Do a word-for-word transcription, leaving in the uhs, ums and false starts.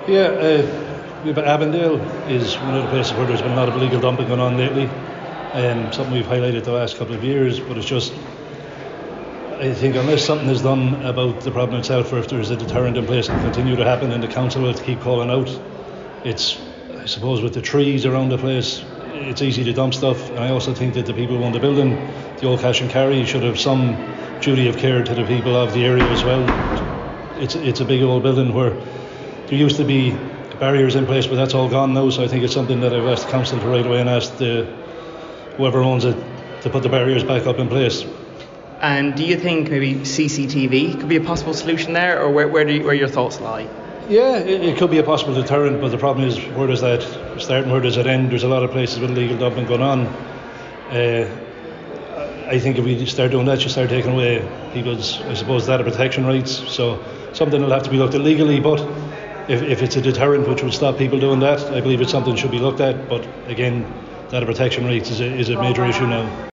Yeah, uh, we've- Avondale is one of the places where there's been a lot of illegal dumping going on lately. Um, something we've highlighted the last couple of years, but it's just, I think unless something is done about the problem itself, or if there's a deterrent in place, it'll continue to happen, and the council will have to keep calling out. It's, I suppose, with the trees around the place, it's easy to dump stuff, and I also think that the people who own the building, the old cash and carry, should have some duty of care to the people of the area as well. It's it's a big old building where there used to be barriers in place, but that's all gone now. So I think it's something that I've asked the council to right away and asked the, whoever owns it to put the barriers back up in place. And do you think maybe C C T V could be a possible solution there, or where where, do you, where your thoughts lie? Yeah, it, it could be a possible deterrent, but the problem is, where does that start and where does it end? There's a lot of places with illegal dumping going on. Uh, I think if we start doing that, you start taking away people's, I suppose, data protection rights. So something will have to be looked at legally, but if, if it's a deterrent which will stop people doing that, I believe it's something that should be looked at. But again, data protection rights is a, is a major issue now.